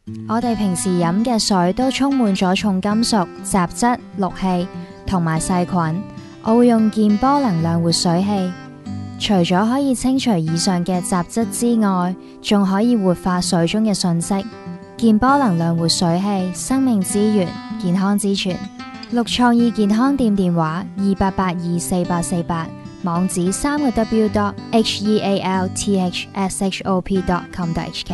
我哋平時飲嘅水都充滿咗重金屬、雜質、氯氣同埋細菌。我會用健波能量活水器，除咗可以清除以上嘅雜質之外，仲可以活化水中嘅訊息。健波能量活水器，生命之源，健康之泉。綠創意健康店電話28824848，網址3w.healthshop.com.hk。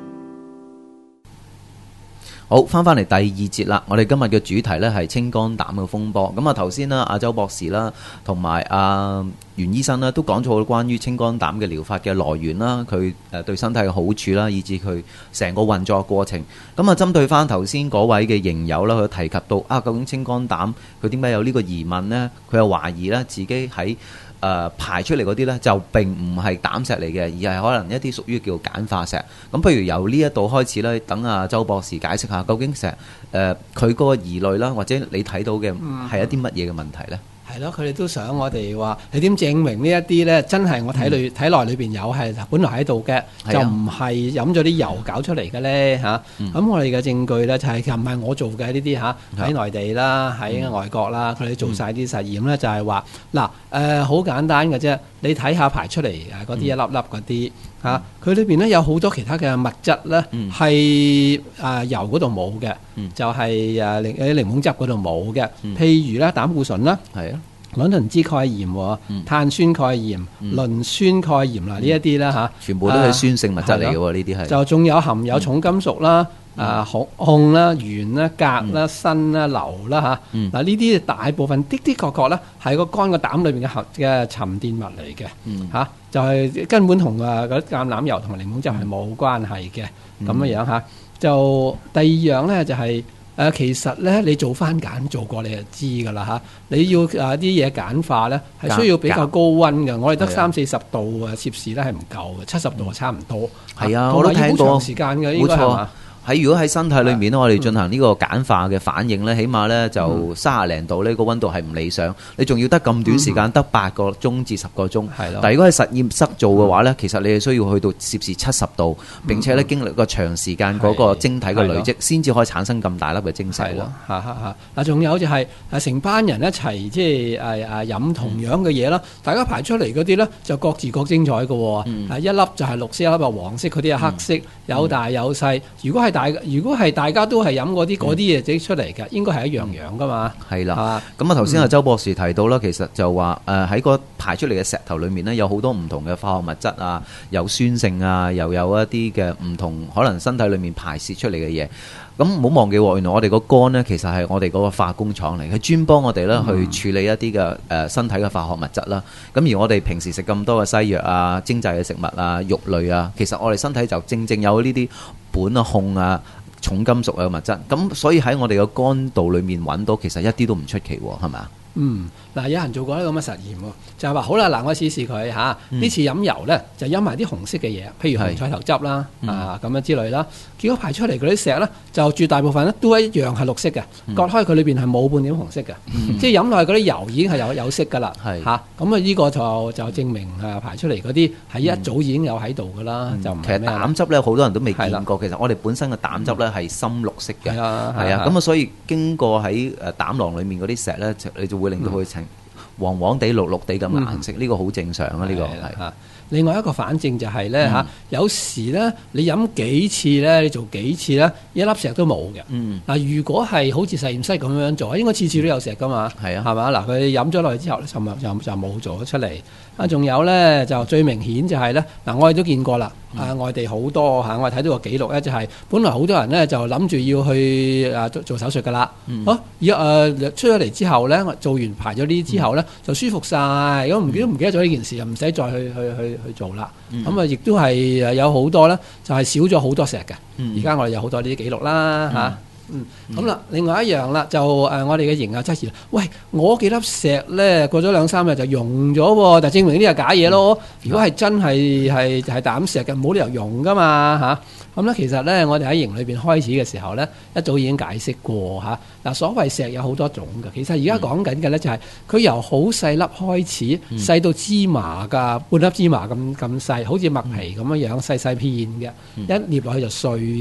好，翻嚟第二節啦。我哋今日嘅主題呢係青肝膽嘅風波。咁啊，頭先啦，阿周博士啦，同埋阿袁醫生啦，都講咗好多關於青肝膽嘅療法嘅來源啦，佢對身體嘅好處啦，以至佢成個運作過程。咁啊，針對翻頭先嗰位嘅營友啦，佢提及到究竟青肝膽佢點解有呢個疑問呢？佢又懷疑啦，自己喺排出嚟嗰啲呢，就並唔係膽石嚟嘅，而係可能一啲屬於叫鹼化石。咁不如由呢一度開始呢，等阿周博士解釋下，究竟佢嗰個疑慮啦，或者你睇到嘅係一啲乜嘢嘅問題呢？ 係咯，佢哋都想我哋話，你點證明呢一啲呢？真係我體內裏邊有係本來喺度嘅，就唔係飲咗啲油搞出嚟嘅呢？嚇。咁我哋嘅證據呢，就係唔係我做嘅呢啲嚇，喺內地啦，喺外國啦，佢哋做晒啲實驗呢，就係話嗱好簡單嘅啫，你睇下排出嚟嗰啲一粒粒嗰啲嚇，佢裏邊呢有好多其他嘅物質呢，係油嗰度冇嘅，就係喺檸檬汁嗰度冇嘅，譬如咧膽固醇啦。卵磷脂鈣鹽、碳酸鈣鹽、磷酸鈣鹽啦，呢一啲啦嚇， 全部都係酸性物質嚟嘅喎，呢啲係就仲有含有重金屬啦、汞啦、鉛啦、鎘啦、砷啦、硫啦嚇。嗱呢啲大部分的確咧係個肝個膽裏邊嘅沉澱物嚟嘅嚇，就係根本同嗰啲橄欖油同埋檸檬汁係冇關係嘅咁樣嚇。就第二樣咧就係。其實咧，你做翻鹼做過你就知㗎啦嚇。你要啲嘢鹼化咧，係需要比較高溫嘅。我哋得30-40度攝氏咧係唔夠嘅，70度就差唔多。 係啊，我都聽過。 長時間嘅，應該係嘛？ 如果喺身體裏面咧，我哋進行呢個鹼化嘅反應咧，起碼咧就30零度呢個溫度係唔理想。你仲要得咁短時間，得8個鐘至10個鐘。但係如果喺實驗室做嘅話咧，其實你係需要去到攝氏70度，並且咧經歷個長時間嗰個晶體嘅累積，先至可以產生咁大粒嘅晶石喎。 嗱，仲有就係成班人一齊即係飲同樣嘅嘢啦，大家排出嚟嗰啲咧就各自各精彩嘅喎。一粒就係綠色，一粒係黃色，嗰啲係黑色，有大有細。如果係大家都係飲嗰啲嘢整出嚟嘅，應該係一樣噶嘛。係啦， 咁啊頭先阿周博士提到啦，其實就話喺個排出嚟嘅石頭裏面呢，有好多唔同嘅化學物質啊，有酸性啊，又有一啲嘅唔同可能身體裏面排泄出嚟嘅嘢。咁唔好忘記喎，原來我哋個肝呢，其實係我哋嗰個化工廠嚟，佢專幫我哋咧去處理一啲嘅身體嘅化學物質啦。咁而我哋平時食咁多嘅西藥啊、精製嘅食物啊、肉類啊，其實我哋身體就正正有呢啲苯啊、汞啊、重金屬嘅物質。咁所以喺我哋個肝道裏面揾到，其實一啲都唔出奇喎，係咪啊？ 嗱，有人做過呢咁嘅實驗喎，就係話好啦，嗱，我試試佢嚇。呢次飲油咧，就飲埋啲紅色嘅嘢，譬如紅菜頭汁啦，咁樣之類啦。結果排出嚟嗰啲石咧，就絕大部分咧都一樣係綠色嘅，割開佢裏邊係冇半點紅色嘅，即係飲落去嗰啲油已經係有色㗎啦嚇。咁啊，呢個就證明排出嚟嗰啲係一早已經有喺度㗎啦，就唔係咩啦。 其實膽汁咧，好多人都未見過。其實我哋本身嘅膽汁咧係深綠色嘅，係啊。咁啊，所以經過喺膽囊裡面嗰啲石咧，你就會令到佢呈黃黃地、綠綠地咁嘅顏色，呢個好正常啊！呢個係。 另外一個反證就係咧嚇，有時咧你飲幾次咧，你做幾次咧，一粒石都冇嘅。嗱，如果係好似實驗室咁樣做，應該次次都有石噶嘛。係啊，係嘛？嗱，佢飲咗落去之後咧，就冇咗出嚟。仲有咧就最明顯就係咧，嗱，我哋都見過啦。外地好多嚇，我哋睇到個記錄咧，就係本來好多人咧就諗住要去做手術噶啦。出咗嚟之後咧，做完排咗呢之後咧，就舒服晒。咁唔記得咗呢件事，又唔使再去做啦。咁亦都係有好多咧，就係少咗好多石嘅。而家我哋有好多呢啲記錄啦嚇。咁啦，另外一樣啦，就我哋嘅營養質疑啦。喂，我幾粒石咧過咗2-3日就溶咗喎，就證明呢啲係假嘢咯。如果係真係膽石嘅，冇理由溶噶嘛嚇。咁咧其實咧，我哋喺營裏邊開始嘅時候咧，一早已經解釋過嚇。嗱，所謂石有好多種嘅，其實而家講緊嘅咧就係佢由好細粒開始，細到芝麻㗎，半粒芝麻咁細，好似麥皮咁樣細細片嘅，一捏落去就碎嘅。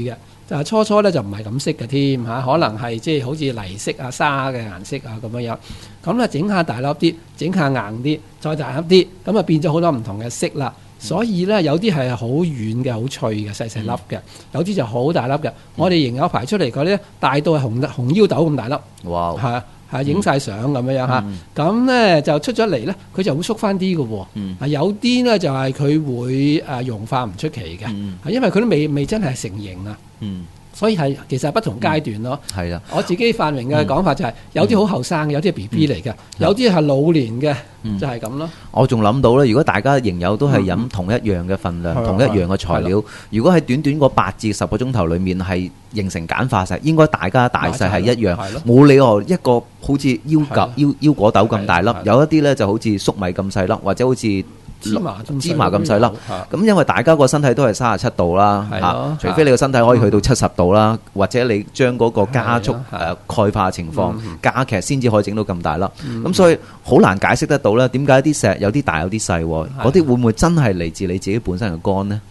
就初初咧就唔係咁色嘅添嚇，可能係即係好似泥色啊、沙嘅顏色啊咁樣樣。咁咧整下大粒啲，整下硬啲，再大粒啲，咁啊變咗好多唔同嘅色啦。所以咧有啲係好軟嘅、好脆嘅、細細粒嘅，有啲就好大粒嘅。我哋營有排出嚟嗰啲大到係紅腰豆咁大粒。哇！係影晒相咁樣樣嚇，咁咧就出咗嚟咧，佢就會縮翻啲嘅喎。有啲咧就係佢會溶化唔出奇嘅，因為佢都未真係成型啊。所以係其實係不同階段咯。係啦，我自己發明嘅講法就係有啲好後生嘅，有啲係 BB 嚟嘅，有啲係老年嘅，就係咁咯。 我仲諗到咧，如果大家仍有都係飲同一樣嘅份量、同一樣嘅材料，如果喺短短個8至10個鐘頭裡面係形成鹼化石，應該大家大細係一樣，冇理由一個好似腰果豆咁大粒，有一啲咧就好似粟米咁細粒，或者好似芝麻咁細粒，咁因為大家個身體都係37度啦，除非你個身體可以去到70度啦，或者你將嗰個加速鈣化情況加劇，先至可以整到咁大粒。咁所以好難解釋得到咧，點解啲石有啲大有啲細？嗰啲會唔會真係嚟自你自己本身嘅肝呢？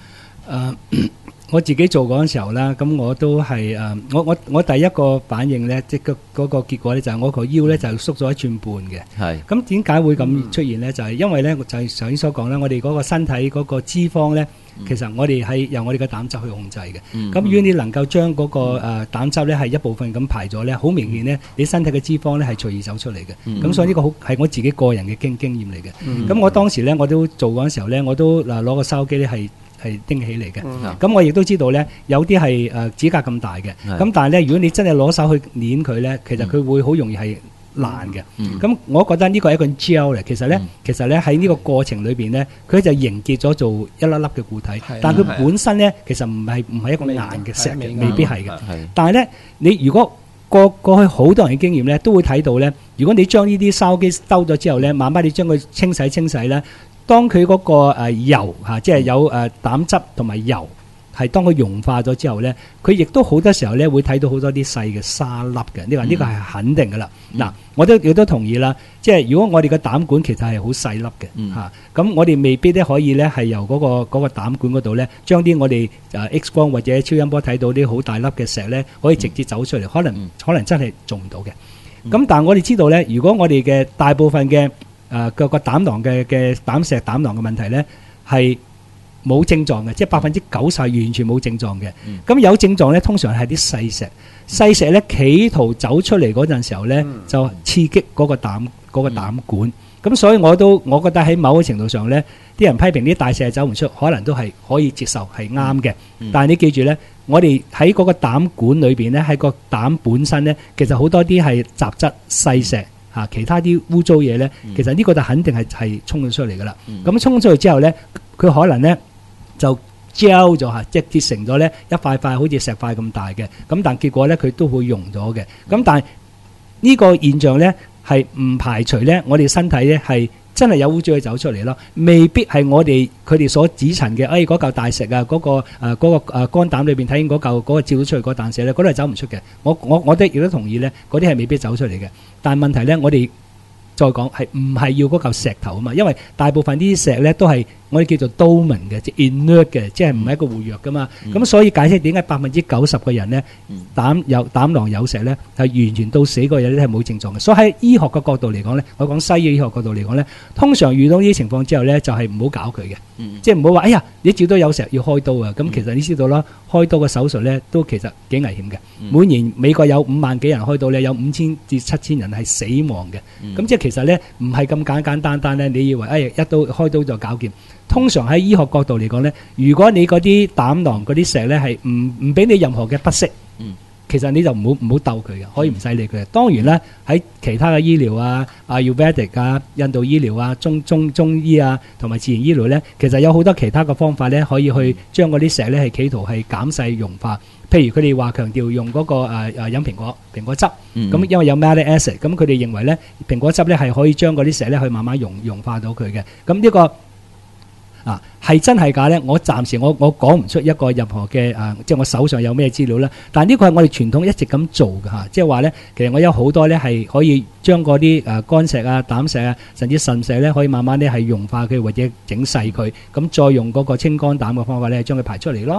我自己做嗰陣時候啦，咁我都係我第一個反應咧，即係嗰個結果咧，就係我個腰咧就縮咗1寸半嘅。係。咁點解會咁出現咧？就係因為咧，就係頭先所講啦，我哋嗰個身體嗰個脂肪咧，其實我哋係由我哋嘅膽汁去控制嘅。咁如果你能夠將嗰個膽汁咧係一部分咁排咗咧，好明顯咧，你身體嘅脂肪咧係隨意走出嚟嘅。咁所以呢個好係我自己個人嘅經驗嚟嘅。咁我當時咧我都做嗰陣時候咧，我都攞個筲箕咧係拎起嚟嘅，咁我亦都知道咧，有啲係指甲咁大嘅，咁但係咧，如果你真係攞手去捏佢咧，其實佢會好容易係爛嘅。咁我覺得呢個係一個 gel 嚟，其實咧喺呢個過程裏邊咧，佢就凝結咗做一粒粒嘅固體，但係佢本身咧其實唔係一個硬嘅石嘅，未必係嘅。但係咧，你如果過去好多人嘅經驗咧，都會睇到咧，如果你將呢啲筲箕兜咗之後咧，慢慢你將佢清洗咧。當佢嗰個油即係有膽汁同埋油，係當佢溶化咗之後咧，佢亦都好多時候咧會睇到好多啲細嘅沙粒嘅。呢個係肯定噶啦。嗱，我亦都同意啦。即係如果我哋嘅膽管其實係好細粒嘅嚇，咁我哋未必咧可以咧係由嗰個膽管嗰度咧，將啲我哋X 光或者超音波睇到啲好大粒嘅石咧，可以直接走出嚟，可能真係做唔到嘅。咁但係我哋知道咧，如果我哋嘅大部分嘅個膽囊嘅膽石膽囊嘅問題咧係冇症狀嘅，即係90%係完全冇症狀嘅。咁有症狀咧，通常係啲細石咧企圖走出嚟嗰陣時候咧，就刺激嗰個膽管。咁所以我覺得喺某個程度上咧，啲人批評啲大石係走唔出，可能都係可以接受，係啱嘅。但係你記住咧，我哋喺嗰個膽管裏邊咧，喺個膽本身咧，其實好多啲係雜質細石。其他啲污糟嘢咧，其實呢個就肯定係衝咗出嚟噶啦。咁衝出去之後咧，佢可能咧就 gel 咗嚇，即係結成咗咧一塊塊好似石塊咁大嘅。咁但結果咧佢都會溶咗嘅。咁但係呢個現象咧係唔排除咧，我哋身體咧係真係有污糟嘢走出嚟咯，未必係佢哋所指陳嘅。嗰嚿大石啊，嗰個肝膽裏邊睇見嗰個照到出嚟嗰啖石咧，嗰度係走唔出嘅。我哋亦都同意咧，嗰啲係未必走出嚟嘅。但係問題咧，我哋再講係唔係要嗰嚿石頭啊嘛？因為大部分呢啲石咧都係我哋叫做 dormant 嘅，即係 inert 嘅，即係唔係一個活躍噶嘛。咁所以解釋點解90%嘅人咧膽囊有石咧，係完全到死嗰日咧係冇症狀嘅。所以喺醫學嘅角度嚟講咧，我講西醫學角度嚟講咧，通常遇到呢啲情況之後咧，就係唔好搞佢嘅，即係唔好話哎呀你照到有石要開刀啊。咁其實你知道啦，開刀嘅手術咧都其實幾危險嘅。每年美國有5萬幾人開刀咧，有5000至7000人係死亡嘅。咁即係其實咧唔係咁簡單咧，你以為一刀開刀就搞掂。通常喺醫學角度嚟講咧，如果你嗰啲膽囊嗰啲石咧係唔俾你任何嘅不適，其實你就唔好鬥佢嘅，可以唔使理佢。當然咧喺其他嘅醫療啊、Ayurvedic 啊、印度醫療啊、中醫啊同埋自然醫療咧，其實有好多其他嘅方法咧，可以去將嗰啲石咧係企圖係減細溶化。譬如佢哋話強調用嗰個飲蘋果汁，咁因為有 malic acid， 咁佢哋認為咧蘋果汁咧係可以將嗰啲石咧去慢慢溶化到佢嘅。咁呢個係真係假咧？我暫時我講唔出一個任何嘅即係我手上有咩資料啦。但係呢個係我哋傳統一直咁做嘅嚇，即係話咧，其實我有好多咧係可以將嗰啲肝石啊、膽石啊，甚至腎石咧，可以慢慢咧係溶化佢或者整細佢，咁再用嗰個清肝膽嘅方法咧將佢排出嚟咯。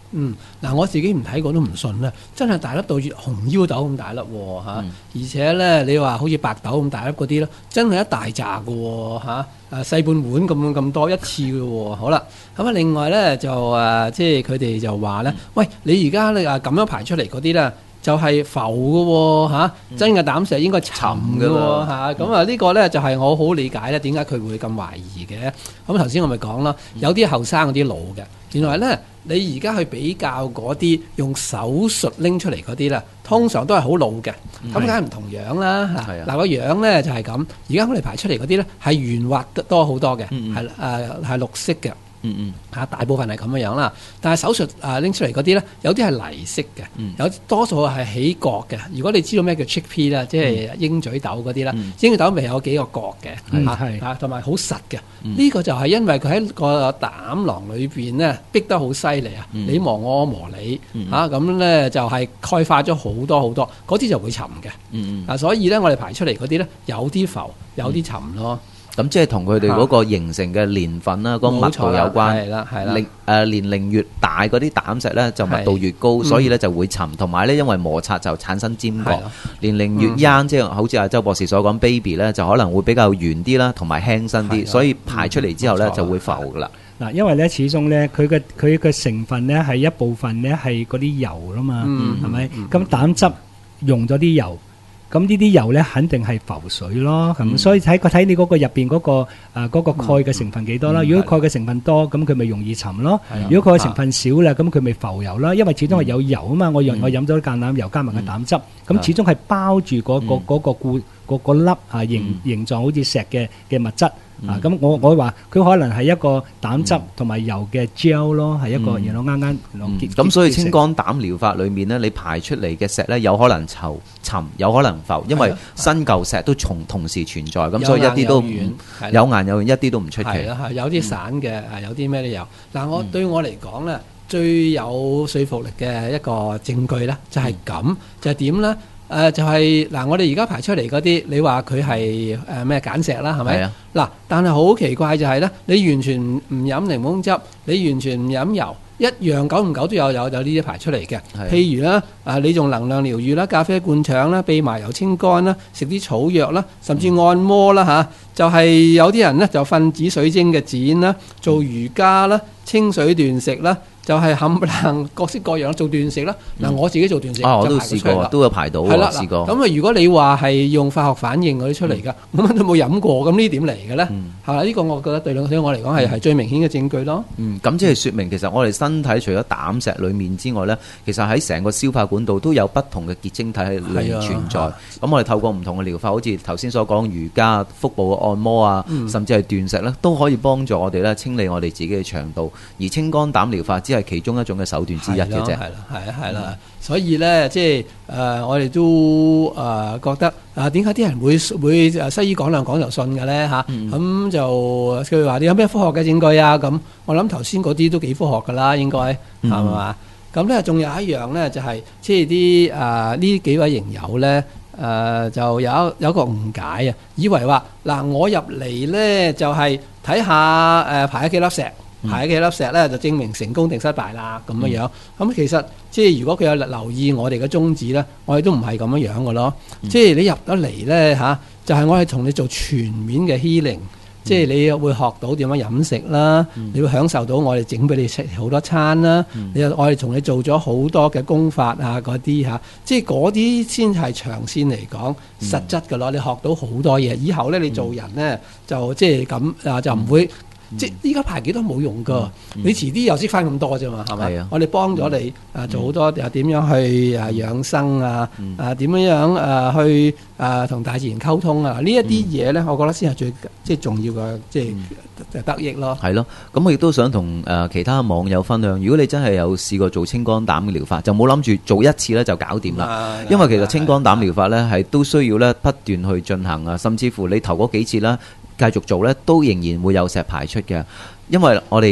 嗱，我自己唔睇過都唔信啦，真係大粒到紅腰豆咁大粒喎嚇，而且咧你話好似白豆咁大粒嗰啲咧，真係一大扎嘅喎嚇，細半碗咁多一次嘅喎。好啦，咁啊另外咧就即係佢哋就話咧，喂，你而家你咁樣排出嚟嗰啲咧，就係浮嘅喎嚇，真嘅膽石應該沉嘅喎嚇，咁啊呢個咧就係我好理解咧，點解佢會咁懷疑嘅。咁頭先我咪講啦，有啲後生嗰啲老嘅，原來咧你而家去比較嗰啲用手術拎出嚟嗰啲啦，通常都係好老嘅，咁梗係唔同樣啦嚇。嗱個樣咧就係咁，而家我哋排出嚟嗰啲咧係圓滑得多好多嘅，係綠色嘅。大部分係咁樣啦，但係手術拎出嚟嗰啲咧，有啲係泥色嘅，有多數係起角嘅。如果你知道咩叫 chickpea 啦，即係鷹嘴豆嗰啲啦，鷹嘴豆咪有幾個角嘅，同埋好實嘅。呢個就係因為佢喺個膽囊裏邊咧逼得好犀利啊！你磨我磨你咁咧就係鈣化咗好多好多，嗰啲就會沉嘅。所以咧我哋排出嚟嗰啲咧有啲浮，有啲沉咯。 咁即係同佢哋嗰個形成嘅年份啦，嗰個密度有關。係啦，係啦。年齡越大嗰啲膽石咧就密度越高，所以咧就會沉。同埋咧因為摩擦就產生尖角。年齡越 young，即係好似阿周博士所講 baby 咧，就可能會比較圓啲啦，同埋輕身啲，所以排出嚟之後咧就會浮噶啦。 嗱，因為咧始終咧佢嘅成分咧係一部分咧係嗰啲油啦嘛，係咪？咁膽汁用咗啲油。咁呢啲油咧肯定係浮水咯，咁所以睇你嗰個入邊嗰個鈣嘅成分幾多啦。如果鈣嘅成分多，咁佢咪容易沉咯。如果鈣嘅成分少啦，咁佢咪浮油啦。因為始終係有油啊嘛，我飲咗橄欖油加埋個膽汁，咁始終係包住嗰個粒形狀好似石嘅物質。咁我話佢可能係一個膽汁同埋油嘅 gel 咯，係一個然後啱咁所以清肝膽療法裏面呢，你排出嚟嘅石呢，有可能沉，有可能浮，因為新舊石都同時存在，咁所以一啲都有硬有軟，一啲都唔出奇。 有啲散嘅，有啲咩都有。嗱，對我嚟講呢，最有說服力嘅一個證據呢，就係咁，就係點呢？就係我哋而家排出嚟嗰啲，你話佢係咩鹼石啦，係咪？嗱，但係好奇怪就係咧，你完全唔飲檸檬汁，你完全唔飲油，一樣久唔久都有呢啲排出嚟嘅。譬如啦，你用能量療愈啦、咖啡灌腸啦、秘麻油清肝啦、食啲草藥啦，甚至按摩啦嚇，就係有啲人呢，就瞓紫水晶嘅剪啦，做瑜伽啦、清水斷食啦。就係冚唪唥各式各樣做斷食啦。嗱，我自己做斷食， 我都試過，都有排到。 係啦， 試過。 咁啊，如果你話係用化學反應嗰啲出嚟㗎，我乜都冇飲過，咁呢點嚟嘅咧？係嘛？呢個我覺得對我嚟講係最明顯嘅證據咯。 咁即係説明其實我哋身體除咗膽石裡面之外咧，其實喺成個消化管道都有不同嘅結晶體喺裏面存在。咁我哋透過唔同嘅療法，好似頭先所講瑜伽、腹部嘅按摩啊，甚至係斷食咧，都可以幫助我哋咧清理我哋自己嘅腸道。而清肝膽療法係其中一種嘅手段之一嘅啫， 係啦，所以咧，即係我哋都覺得點解啲人會西醫講兩講就信嘅咧嚇？咁就佢話你有咩科學嘅證據啊？咁我諗頭先嗰啲都幾科學噶啦，應該係嘛？咁咧仲有一樣咧，就係即係啲呢幾位營友咧就有個誤解啊，以為話嗱我入嚟咧就係睇下排咗幾粒石。排幾粒石咧，就證明成功定失敗啦咁樣。咁其實即係如果佢有留意我哋嘅宗旨咧，我哋都唔係咁樣嘅咯。即係你入得嚟咧嚇，就係我係同你做全面嘅 healing。即係你會學到點樣飲食啦，你會享受到我哋整俾你食好多餐啦。我哋同你做咗好多嘅功法啊嗰啲嚇，即係嗰啲先係長線嚟講實質嘅咯。你學到好多嘢，以後咧你做人咧就即係咁就唔會。即係依家排幾多冇用噶，你遲啲又識翻咁多啫嘛，係咪？我哋幫咗你做好多又點樣去養生啊，點樣去同大自然溝通啊？呢一啲嘢咧，我覺得先係最即係重要嘅，即係得益咯。係咯， 咁我亦都想同其他網友分享，如果你真係有試過做清肝膽嘅療法，就冇諗住做一次咧就搞掂啦。因為其實清肝膽療法咧係都需要咧不斷去進行啊，甚至乎你頭嗰幾次啦。繼續做咧，都仍然會有石排出嘅，因為我哋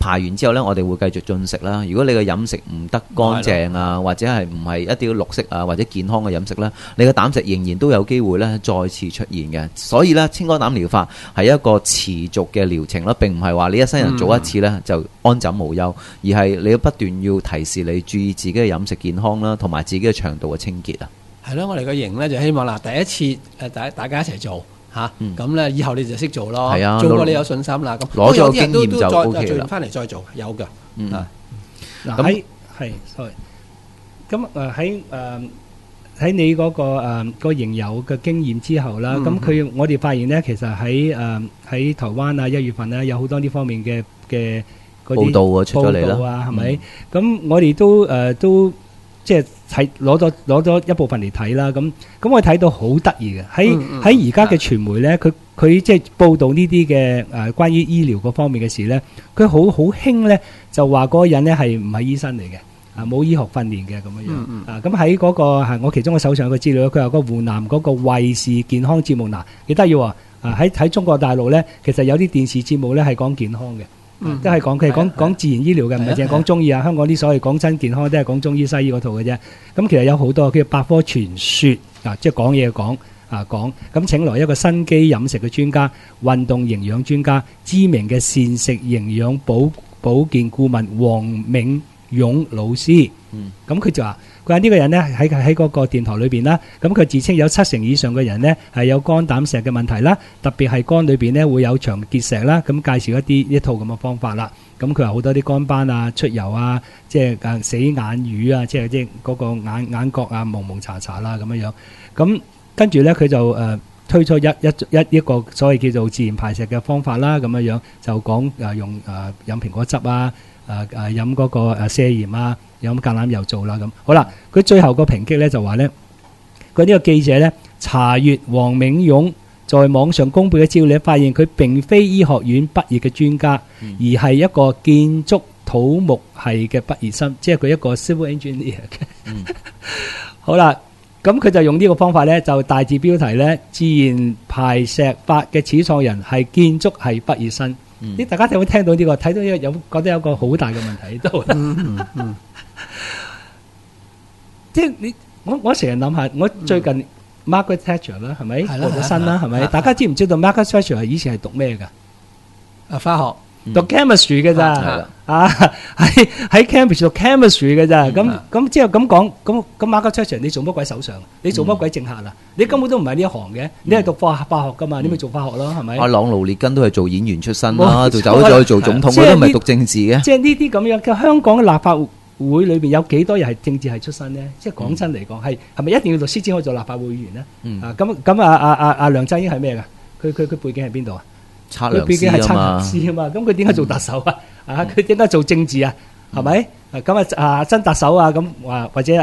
排完之後呢，我哋會繼續進食啦。如果你嘅飲食唔得乾淨啊，或者係唔係一啲綠色啊或者健康嘅飲食呢，你嘅膽石仍然都有機會呢再次出現嘅。所以呢，清肝膽療法係一個持續嘅療程啦，並唔係話你一生人做一次呢就安枕無憂，而係你要不斷要提示你注意自己嘅飲食健康啦，同埋自己嘅腸道嘅清潔啊。係咯，我哋個營呢就希望第一次大家一齊做。咁咧，以後你就識做咯。係啊，做過你有信心啦。咁攞咗經驗就 OK 啦。 做完翻嚟再做，有㗎。 嗱sorry。咁喺你嗰個營友嘅經驗之後啦，咁我哋發現咧，其實喺台灣啊，1月份咧有好多呢方面嘅嗰啲報道啊出咗嚟啦， 係咪？咁我哋都即係攞咗一部分嚟睇啦，咁我睇到好得意嘅，喺而家嘅傳媒咧，佢即係報導呢啲嘅關於醫療嗰方面嘅事咧，佢好興咧就話嗰個人咧係唔係醫生嚟嘅，冇醫學訓練嘅咁樣。咁喺嗰個係我其中我手上嘅資料，佢話個湖南嗰個衛視健康節目幾得意喎，喺中國大陸咧，其實有啲電視節目咧係講健康嘅。都係講講自然醫療嘅，唔係淨係講中醫啊。香港啲所謂講真健康都係講中醫西醫嗰套嘅啫。咁其實有好多叫百科全説即係講嘢講。咁請來一個新肌飲食嘅專家、運動營養專家、知名嘅膳食營養保健顧問黃銘勇老師。咁佢就話：佢話呢個人呢喺嗰個電台裏邊啦，咁佢自稱有70%以上嘅人呢係有肝膽石嘅問題啦，特別係肝裏邊呢會有長結石啦。咁介紹一套咁嘅方法啦。咁佢話好多啲肝斑啊、出油啊、即係死眼魚啊，即係嗰個眼角啊蒙蒙查查啦咁樣樣。咁跟住呢，佢就推出一個所謂叫做自然排石嘅方法啦，咁樣樣就講用飲蘋果汁啊。飲嗰個瀉鹽啊，飲橄欖油做啦咁。好啦，佢最後個評擊咧就話咧，佢呢個記者咧查閱黃銘勇在網上公佈嘅資料，發現佢並非醫學院畢業嘅專家，而係一個建築土木系嘅畢業生，即係佢一個 civil engineer 嘅。好啦，咁佢就用呢個方法咧，就大字標題咧，自然排石法嘅始創人係建築系畢業生。大家有冇聽到呢個？睇到呢個有覺得有個好大嘅問題喺度。即係我成日諗下，我最近 Margaret Thatcher 啦，係咪過咗身啦？係咪？大家知唔知道 Margaret Thatcher 以前係讀咩㗎？化學。讀 chemistry 嘅咋，喺 Cambridge 讀 chemistry 嘅咋，咁即係咁講，咁 Margaret Thatcher 你做乜鬼首相？你做乜鬼政客啊？你根本都唔係呢一行嘅，你係讀化學噶嘛，你咪做化學咯，係咪？阿朗奴列根都係做演員出身啦，就走咗去做總統，佢都唔係讀政治嘅。 即係呢啲咁樣嘅香港嘅立法會裏邊有幾多人係政治系出身呢？即係講真嚟講，係咪一定要律師先可以做立法會議員呢？咁阿梁振英係咩㗎？佢背景係邊度啊？佢畢竟係測量師啊嘛，咁佢點解做特首啊？佢點解做政治啊？係咪？咁真特首啊？咁或者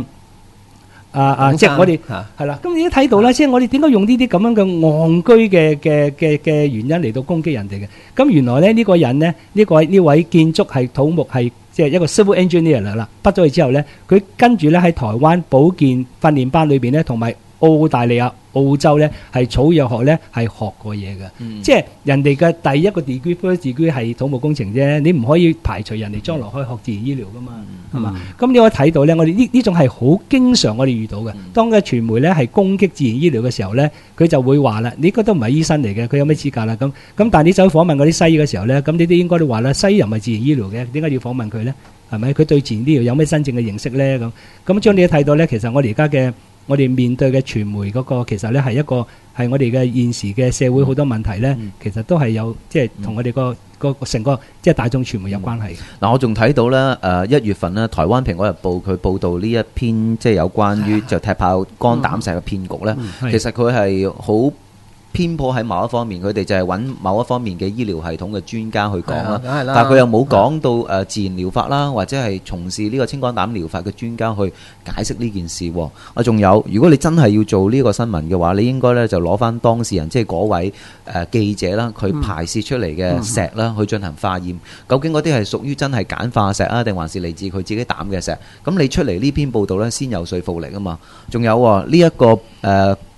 即係我哋係啦。咁你都睇到啦，即係我哋點解用呢啲咁樣嘅戇居嘅原因嚟到攻擊人哋嘅？咁原來咧呢個人呢，呢位建築係土木係即係一個 civil engineer 嚟啦。畢咗業之後咧，佢跟住咧喺台灣保健訓練班裏邊咧，同埋澳大利亞、澳洲咧係草藥學咧係學過嘢嘅，即係人哋嘅第一個 degree first degree 係土木工程啫，你唔可以排除人哋將來可以學自然醫療噶嘛，係嘛？咁你可以睇到咧，我哋呢種係好經常我哋遇到嘅。當嘅傳媒咧係攻擊自然醫療嘅時候咧，佢就會話啦：你覺得唔係醫生嚟嘅，佢有咩資格啦？咁但係你走去訪問嗰啲西醫嘅時候咧，咁你都應該都話啦，西醫又唔係自然醫療嘅，點解要訪問佢咧？係咪？佢對自然醫療有咩真正嘅認識咧？咁將你都睇到咧，其實我哋而家嘅我哋面對嘅傳媒嗰個其實咧係一個係我哋嘅現時嘅社會好多問題咧，其實都係有即係同我哋個成個即係大眾傳媒有關係。 嗱，我仲睇到咧1月份咧，台灣蘋果日報佢報道呢一篇即係有關於就踢爆肝膽石嘅騙局咧，其實佢係好偏頗喺某一方面，佢哋就係揾某一方面嘅醫療系統嘅專家去講啦，但係佢又冇講到自然療法啦，或者係從事呢個清肝膽療法嘅專家去解釋呢件事。仲有，如果你真係要做呢個新聞嘅話，你應該咧就攞翻當事人，即係嗰位記者啦，佢排泄出嚟嘅石啦，去進行化驗，究竟嗰啲係屬於真係鹼化石啊，定還是嚟自佢自己膽嘅石？咁你出嚟呢篇報道咧，先有說服力啊嘛。仲有呢一個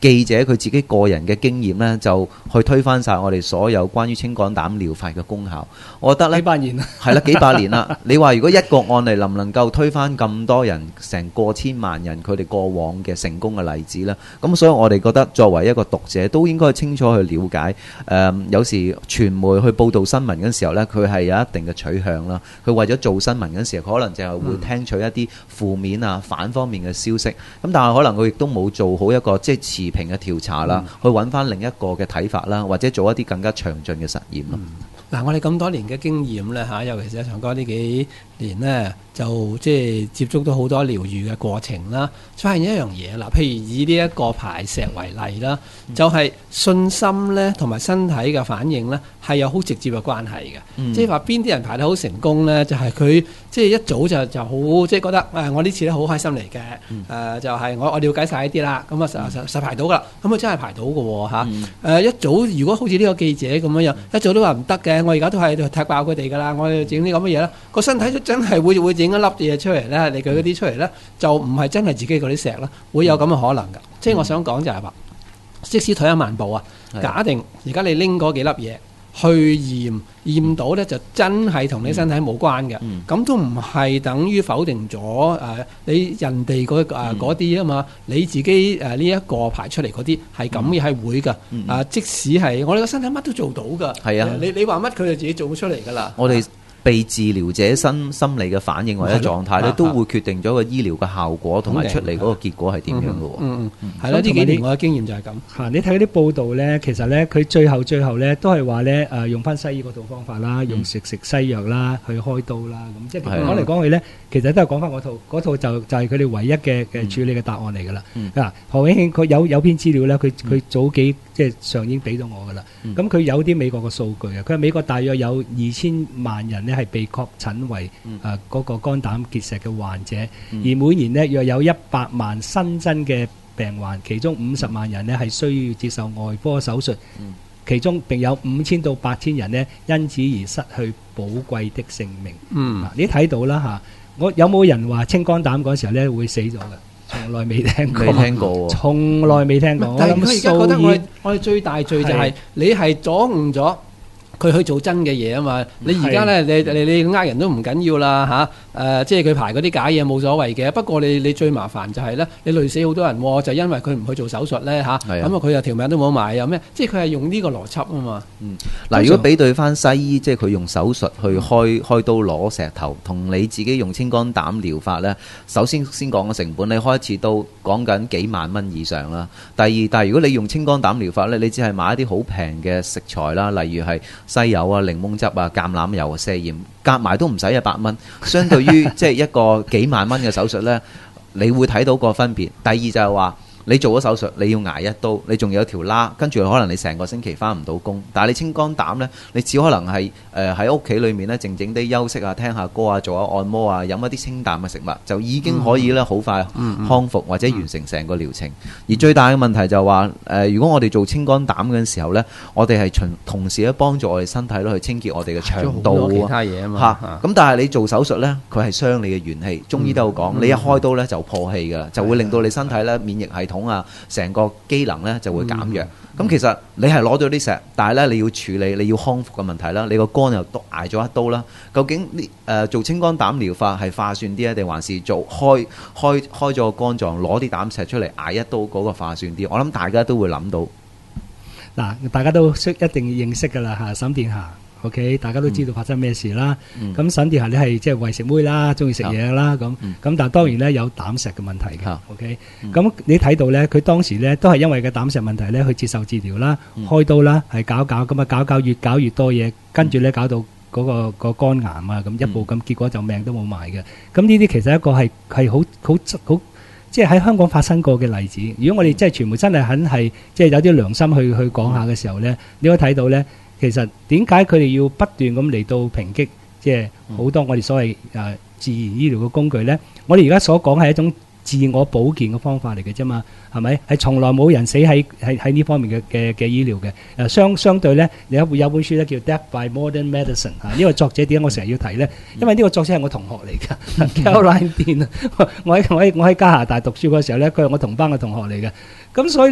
記者佢自己個人嘅經驗呢，就去推翻晒我哋所有關於清肝膽療法嘅功效。我覺得呢， 幾百年啦， 係啦，幾百年啦。你話如果一個案例能唔能夠推翻咁多人成過千萬人佢哋過往嘅成功嘅例子呢？咁所以我哋覺得作為一個讀者都應該清楚去了解。有時傳媒去報導新聞嗰時候呢，佢係有一定嘅取向啦。佢為咗做新聞嗰時候，佢可能就係會聽取一啲負面啊、反方面嘅消息。咁但係可能佢亦都冇做好一個即係持平嘅調查啦，去揾翻另一個嘅睇法啦，或者做一啲更加詳盡嘅實驗咯。 嗱，我哋咁多年嘅經驗咧嚇，尤其是阿長哥呢幾年呢，就即係接觸到好多療愈嘅過程啦，發現一樣嘢啦，譬如以呢一個排石為例啦，就係信心咧同埋身體嘅反應咧係有好直接嘅關係嘅。即係話邊啲人排得好成功咧，就係佢即係一早就好即係覺得我呢次咧好開心嚟嘅，就係我了解晒呢啲啦，咁啊實排到噶啦，咁啊真係排到嘅喎嚇。一早如果好似呢個記者咁樣，一早都話唔得嘅。我而家都係踢爆佢哋㗎啦，我哋整啲咁嘅嘢啦，個身體真係會整一粒嘢出嚟咧，你佢嗰啲出嚟咧，就唔係真係自己嗰啲石啦，會有咁嘅可能㗎。即係我想講就係話，即使退一萬步啊，假定而家你拎嗰幾粒嘢去驗到咧，就真係同你身體冇關嘅，咁都唔係等於否定咗你人哋嗰啲啊嘛，你自己呢一個排出嚟嗰啲係咁嘅係會㗎，即使係我哋個身體乜都做到㗎，係啊，你話乜佢就自己做出嚟㗎啦。 我哋被治療者心理嘅反應或者狀態咧，都會決定咗個醫療嘅效果同埋出嚟嗰個結果係點樣嘅喎。 係啦，呢幾年我嘅經驗就係咁。 嚇，你睇嗰啲報道咧，其實咧佢最後咧都係話咧用翻西醫嗰套方法啦，用食西藥啦，去開刀啦，咁即係講嚟講去咧，其實都係講翻嗰套就係佢哋唯一嘅處理嘅答案嚟㗎啦。嗱，何永慶佢有篇資料咧，佢早幾即係上已經俾咗我㗎啦。咁佢有啲美國嘅數據啊，佢話美國大約有2000萬人咧係被確診為嗰個肝膽結石嘅患者，而每年呢約有100萬新增嘅病患，其中50萬人呢係需要接受外科手術，其中並有5000到8000人呢因此而失去寶貴的性命。你睇到啦嚇，我有冇人話清肝膽嗰時候呢會死咗嘅？從來未聽過，從來未聽過。 但係佢而家覺得我哋最大罪就係你係阻誤咗佢去做真嘅嘢啊嘛！你而家咧，你呃人都唔緊要啦嚇，即係佢排嗰啲假嘢冇所謂嘅。不過你最麻煩就係咧，你累死好多人喎，就因為佢唔去做手術咧嚇，咁佢又條命都冇埋，有咩？即係佢係用呢個邏輯啊嘛。 嗱，如果比對翻西醫，即係佢用手術去開刀攞石頭，同你自己用清肝膽療法咧，首先講個成本，你開一次刀講緊幾萬蚊以上啦。第二，但係如果你用清肝膽療法咧，你只係買一啲好平嘅食材啦，例如係西柚啊、檸檬汁啊、橄欖油啊、瀉鹽，夾埋都唔使100蚊。相對於即係一個幾萬蚊嘅手術呢，你會睇到個分別。第二就係話，你做咗手術，你要捱一刀，你仲有條疤，跟住可能你成個星期返唔到工。但係你清肝膽呢，你只可能係喺屋企裏面呢靜靜地休息啊、聽下歌啊、做下按摩啊、飲一啲清淡嘅食物，就已經可以咧好快康復或者完成成個療程。而最大嘅問題就係話，如果我哋做清肝膽嘅時候呢，我哋係同時咧幫助我哋身體去清潔我哋嘅腸道其他嘢啊嘛。 咁但係你做手術呢，佢係傷你嘅元氣。中醫都有講，你一開刀呢就破氣㗎，就會令到你身體呢免疫系統啊，成個機能呢就會減弱。咁其實你係攞咗啲石，但係呢你要處理你要康復嘅問題啦，你個肝又捱咗一刀啦。究竟做清肝膽療法係划算啲啊，定還是做開咗個肝臟攞啲膽石出嚟捱一刀嗰個划算啲？我諗大家都會諗到。 嗱，大家都一定認識㗎啦嚇，沈殿霞。OK， 大家都知道發生咩事啦。咁沈殿霞你係即係為食妹啦，中意食嘢啦咁。咁但係當然咧有膽石嘅問題嘅。OK，咁你睇到咧，佢當時咧都係因為個膽石問題咧去接受治療啦，開刀啦，係搞咁啊搞越搞越多嘢，跟住咧搞到嗰個肝癌啊咁一步咁，結果就命都冇埋嘅。咁呢啲其實一個係好即係喺香港發生過嘅例子。如果我哋即係傳媒真係肯係即係有啲良心去講下嘅時候咧，你可以睇到咧。其實點解佢哋要不斷咁嚟到抨擊，即係好多我哋所謂自然醫療嘅工具呢？我哋而家所講係一種自我保健嘅方法嚟嘅啫嘛，係咪？係從來冇人死喺呢方面嘅醫療嘅。相對呢，有本書咧叫《Death by Modern Medicine》嚇。呢個作者點解我成日要提呢？因為呢個作者係我同學嚟㗎，Caroline Dean 啊。我喺加拿大讀書嗰時候呢，佢係我同班嘅同學嚟嘅。咁所以呢。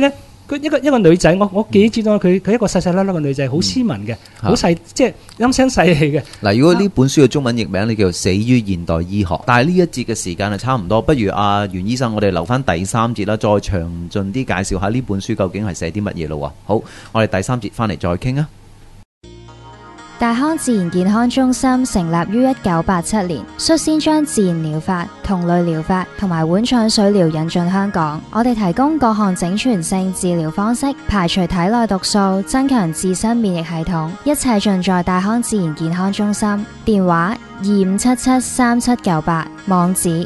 佢一個女仔，我記憶之中佢一個細細粒粒嘅女仔，好斯文嘅，好細，即係陰聲細氣嘅。 嗱，如果呢本書嘅中文譯名，你叫做《死於現代醫學》，但係呢一節嘅時間係差唔多，不如阿袁醫生，我哋留翻第三節啦，再詳盡啲介紹下呢本書究竟係寫啲乜嘢咯。好，我哋第三節翻嚟再傾啊。 大康自然健康中心成立於1987年，率先將自然療法、同類療法同埋碗腸水療引進香港。我哋提供各項整全性治療方式，排除體內毒素，增強自身免疫系統，一切盡在大康自然健康中心。電話25773798，網址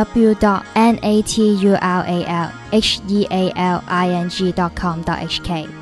3w.natural healing.com.hk。